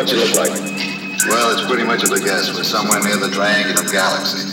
What's it look like? Well, it's pretty much of a guess. We're somewhere near the Triangular Galaxy.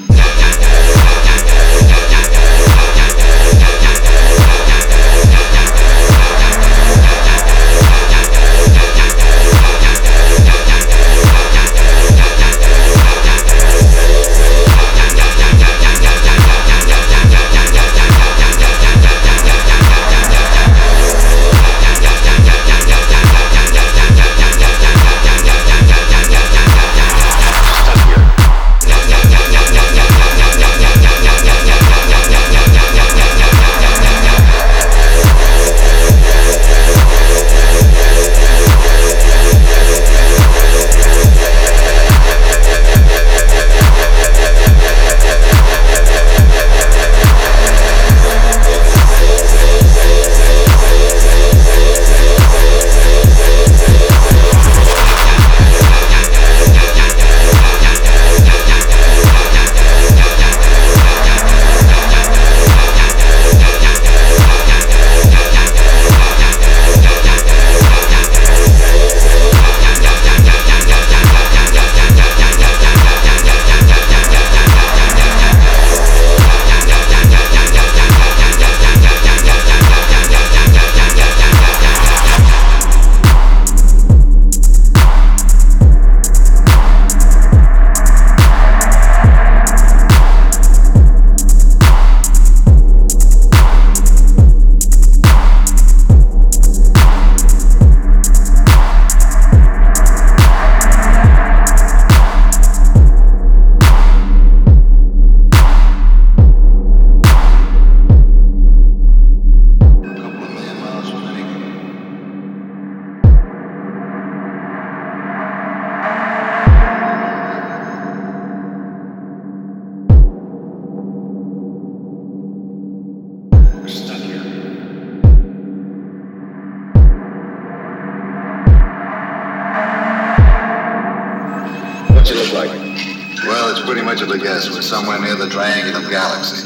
What's it look like? Well, it's pretty much of a guess. We're somewhere near the Triangular Galaxy.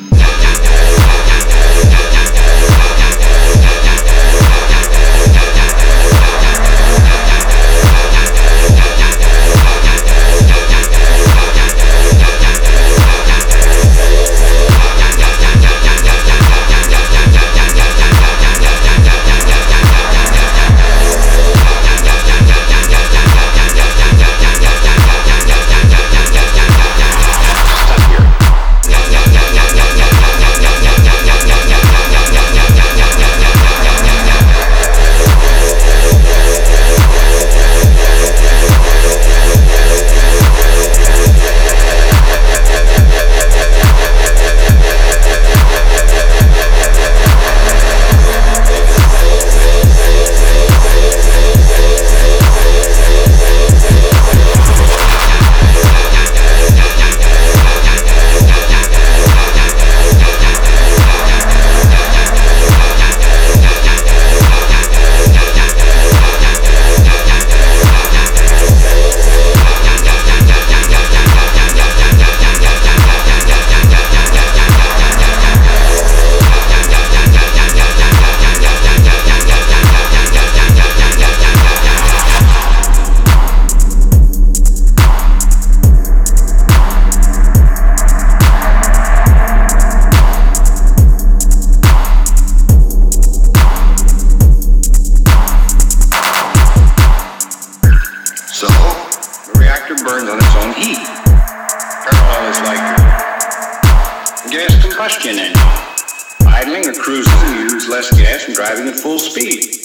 So, the reactor burns on its own heat. Parallel is like a gas combustion engine. Idling or cruising, you use less gas and driving at full speed.